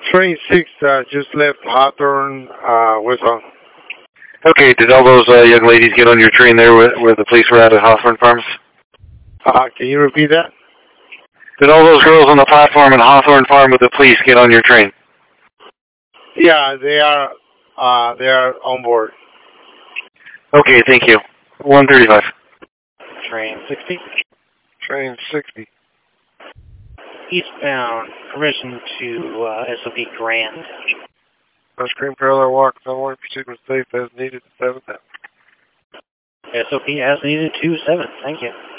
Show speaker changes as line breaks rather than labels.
Train 6 just left Hawthorne, Westbound.
Okay, did all those young ladies get on your train there where the police were at Hawthorne Farms?
Can you repeat that?
Did all those girls on the platform in Hawthorne Farm with the police get on your train?
Yeah, they are on board.
Okay, thank you. 135.
Train 60.
Train 60.
Eastbound, permission to SOP Grand.
Ice cream parallel walk, no proceed with safe as needed to 7th.
SOP as needed to 7th. Thank you.